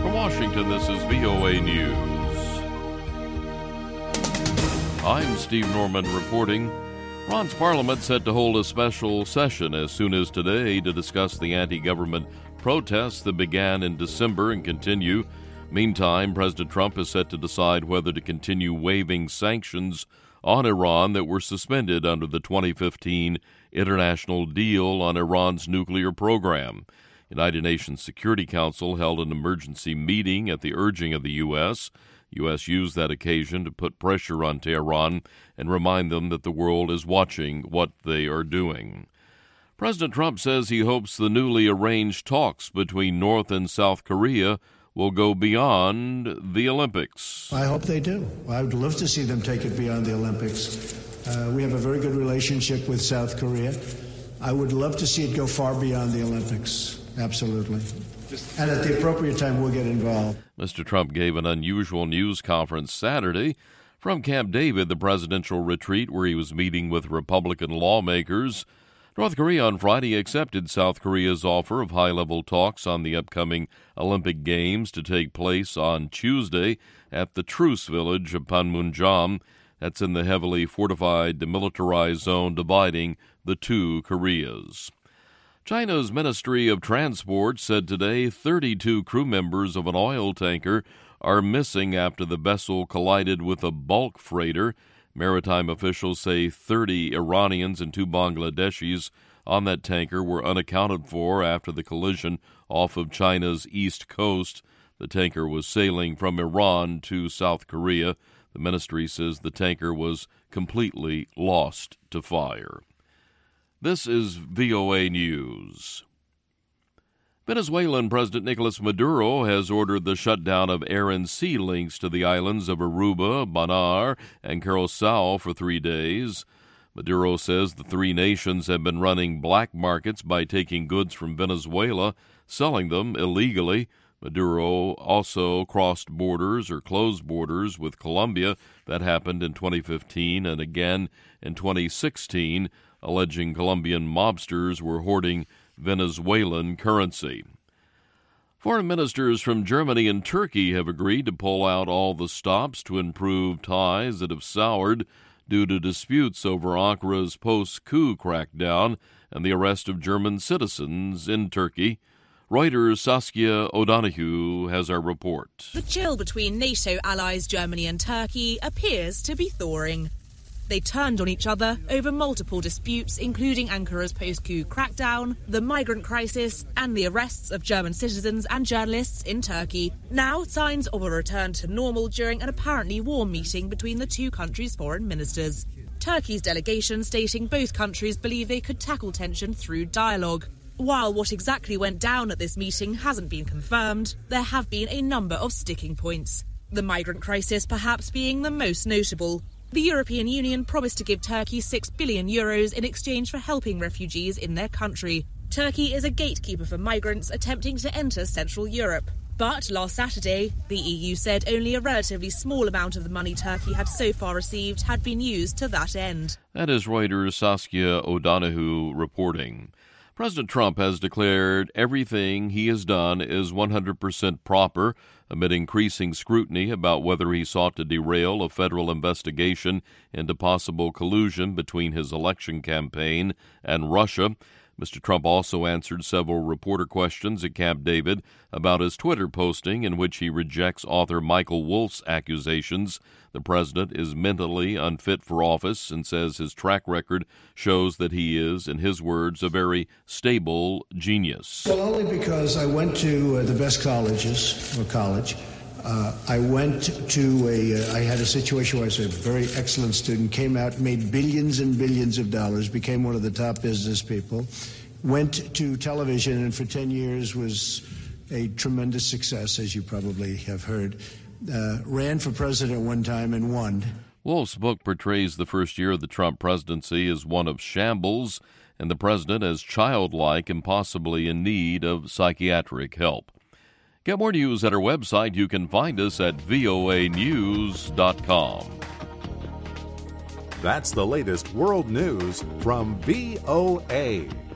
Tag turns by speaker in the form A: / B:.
A: From Washington, this is VOA News. I'm Steve Norman reporting. Iran's parliament set to hold a special session as soon as today to discuss the anti-government protests that began in December and continue. Meantime, President Trump is set to decide whether to continue waiving sanctions on Iran that were suspended under the 2015 international deal on Iran's nuclear program. United Nations Security Council held an emergency meeting at the urging of the U.S. The U.S. used that occasion to put pressure on Tehran and remind them that the world is watching what they are doing. President Trump says he hopes the newly arranged talks between North and South Korea will go beyond the Olympics.
B: I hope they do. I would love to see them take it beyond the Olympics. We have a very good relationship with South Korea. I would love to see it go far beyond the Olympics. Absolutely. And at the appropriate time, we'll get involved.
A: Mr. Trump gave an unusual news conference Saturday from Camp David, the presidential retreat where he was meeting with Republican lawmakers. North Korea on Friday accepted South Korea's offer of high-level talks on the upcoming Olympic Games to take place on Tuesday at the truce village of Panmunjom. That's in the heavily fortified, demilitarized zone dividing the two Koreas. China's Ministry of Transport said today 32 crew members of an oil tanker are missing after the vessel collided with a bulk freighter. Maritime officials say 30 Iranians and 2 Bangladeshis on that tanker were unaccounted for after the collision off of China's east coast. The tanker was sailing from Iran to South Korea. The ministry says the tanker was completely lost to fire. This is VOA News. Venezuelan President Nicolas Maduro has ordered the shutdown of air and sea links to the islands of Aruba, Banar, and Curacao for 3 days. Maduro says the 3 nations have been running black markets by taking goods from Venezuela, selling them illegally. Maduro also crossed borders or closed borders with Colombia. That happened in 2015 and again in 2016, alleging Colombian mobsters were hoarding Venezuelan currency. Foreign ministers from Germany and Turkey have agreed to pull out all the stops to improve ties that have soured due to disputes over Ankara's post-coup crackdown and the arrest of German citizens in Turkey. Reuters' Saskia O'Donoghue has our report.
C: The chill between NATO allies Germany and Turkey appears to be thawing. They turned on each other over multiple disputes, including Ankara's post-coup crackdown, the migrant crisis, and the arrests of German citizens and journalists in Turkey. Now, signs of a return to normal during an apparently warm meeting between the two countries' foreign ministers. Turkey's delegation stating both countries believe they could tackle tension through dialogue. While what exactly went down at this meeting hasn't been confirmed, there have been a number of sticking points. The migrant crisis perhaps being the most notable. The European Union promised to give Turkey €6 billion in exchange for helping refugees in their country. Turkey is a gatekeeper for migrants attempting to enter Central Europe. But last Saturday, the EU said only a relatively small amount of the money Turkey had so far received had been used to that end.
A: That is Reuters' Saskia O'Donoghue reporting. President Trump has declared everything he has done is 100% proper, amid increasing scrutiny about whether he sought to derail a federal investigation into possible collusion between his election campaign and Russia. Mr. Trump also answered several reporter questions at Camp David about his Twitter posting in which he rejects author Michael Wolff's accusations. The president is mentally unfit for office and says his track record shows that he is, in his words, a very stable genius.
B: Well, only because I went to the best colleges, or college. I had a situation where I was a very excellent student, came out, made billions and billions of dollars, became one of the top business people, went to television, and for 10 years was a tremendous success, as you probably have heard. Ran for president one time and won.
A: Wolff's book portrays the first year of the Trump presidency as one of shambles and the president as childlike and possibly in need of psychiatric help. Get more news at our website. You can find us at voanews.com.
D: That's the latest world news from VOA.